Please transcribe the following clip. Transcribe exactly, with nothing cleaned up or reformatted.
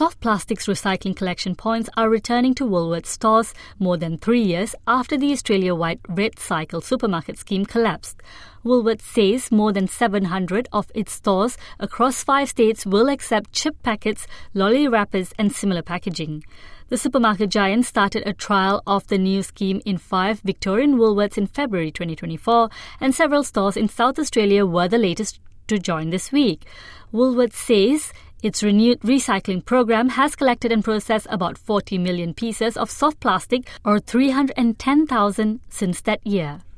Soft plastics recycling collection points are returning to Woolworths stores more than three years after the Australia-wide Red Cycle supermarket scheme collapsed. Woolworths says more than seven hundred of its stores across five states will accept chip packets, lolly wrappers and similar packaging. The supermarket giant started a trial of the new scheme in five Victorian Woolworths in February twenty twenty-four, and several stores in South Australia were the latest to join this week. Woolworths says its renewed recycling program has collected and processed about forty million pieces of soft plastic, or three hundred ten thousand, since that year.